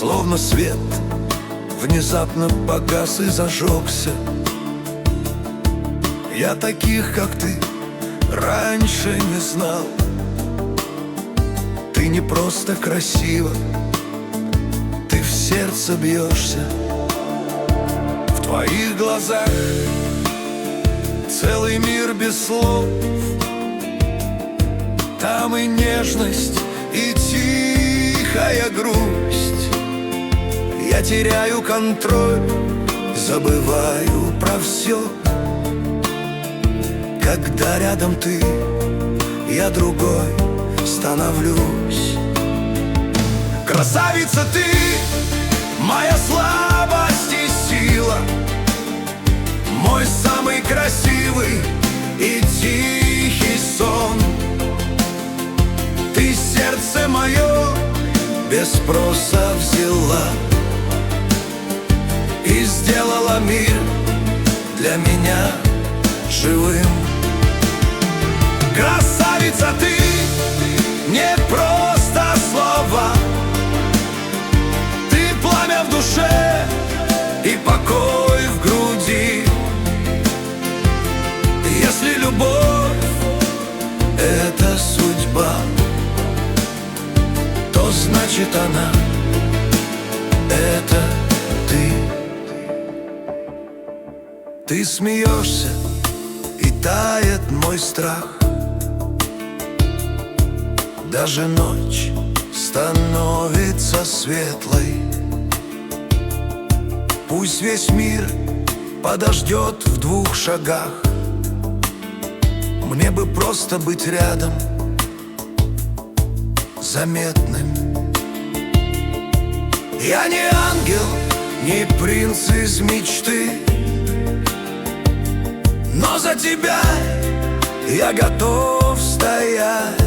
Словно свет внезапно погас и зажегся. Я таких, как ты, раньше не знал. Ты не просто красива, ты в сердце бьешься. В твоих глазах целый мир без слов. Там и нежность, и тихая грусть. Я теряю контроль, забываю про все. Когда рядом ты, я другой становлюсь. Красавица ты, моя слабость и сила, мой самый красивый и тихий сон. Ты сердце мое без спроса взяла и сделала мир для меня живым. Красавица ты, не просто слова, ты пламя в душе и покой в груди. Если любовь — это судьба, то значит она — это ты. Ты смеешься, и тает мой страх. Даже ночь становится светлой. Пусть весь мир подождет в 2 шагах. Мне бы просто быть рядом, заметным. Я не ангел, не принц из мечты, но за тебя я готов стоять.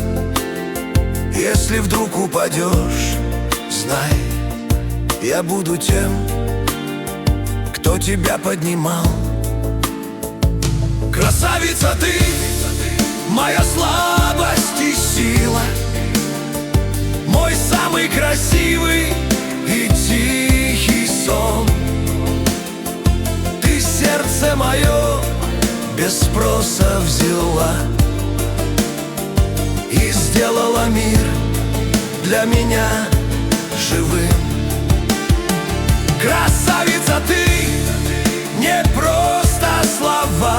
Если вдруг упадешь, знай, я буду тем, кто тебя поднимал. Красавица ты, моя слабость и сила, мой самый красивый и тихий сон. Ты сердце мое без спроса взяла и сделала мир для меня живым. Красавица ты, не просто слова,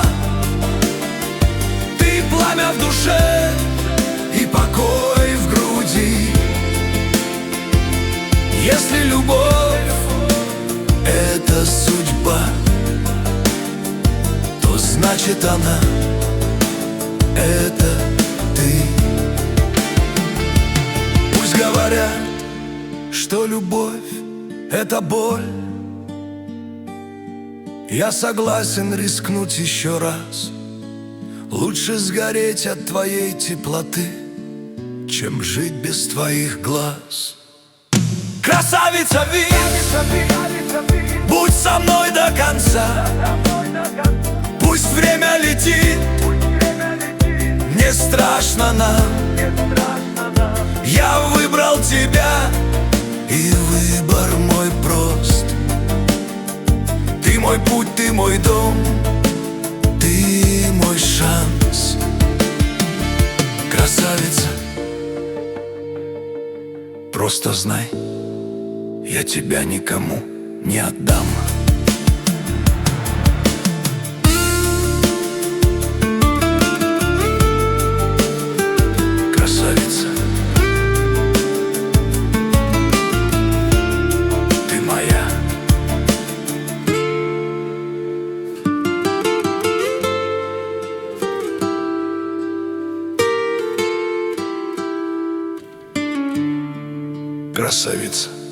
ты пламя в душе и покой в груди. Если любовь — это судьба, то значит она — это ты. Пусть говорят, что любовь — это боль, я согласен рискнуть еще раз. Лучше сгореть от твоей теплоты, чем жить без твоих глаз. Красавица Ви, будь со мной до конца. Пусть время летит, не страшно нам. Я выбрал тебя, и выбор мой прост. Ты мой путь, ты мой дом, ты мой шанс. Красавица, просто знай, я тебя никому не отдам. Красавица, ты моя. Красавица.